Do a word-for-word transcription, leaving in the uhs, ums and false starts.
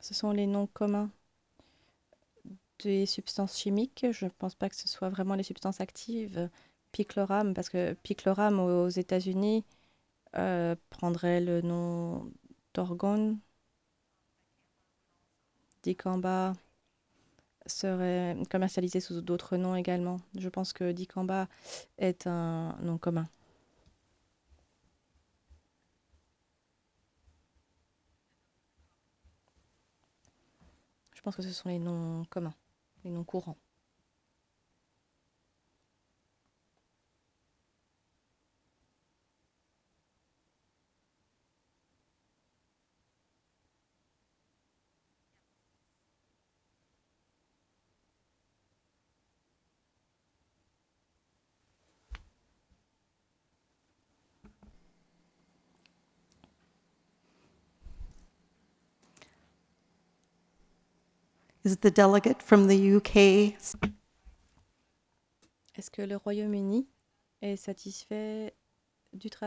Ce sont les noms communs des substances chimiques. Je ne pense pas que ce soit vraiment les substances actives. Picloram, parce que picloram aux États-Unis euh, prendrait le nom d'orgone. Dicamba serait commercialisé sous d'autres noms également. Je pense que dicamba est un nom commun. Je pense que ce sont les noms communs, les noms courants. Is the delegate from the U K? Est-ce que le Royaume-Uni est satisfait du travail